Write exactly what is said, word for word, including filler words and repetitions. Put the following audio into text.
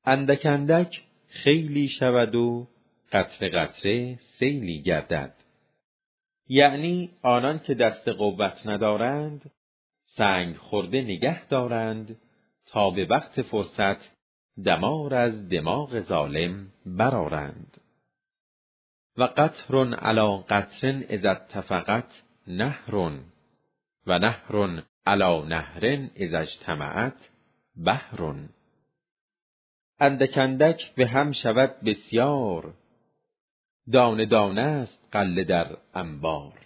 اندک اندک خیلی شود و قطره قطره سیلی گردد. یعنی آنان که دست قوت ندارند سنگ خورده نگه دارند تا به وقت فرصت دمار از دماغ ظالم برآرند. و قطر علی قطر اذا اتفقت نهر و نهر علی نهر اذا اجتمعت بحر. اندک اندک به هم شود بسیار، دانه دانه است غله در انبار.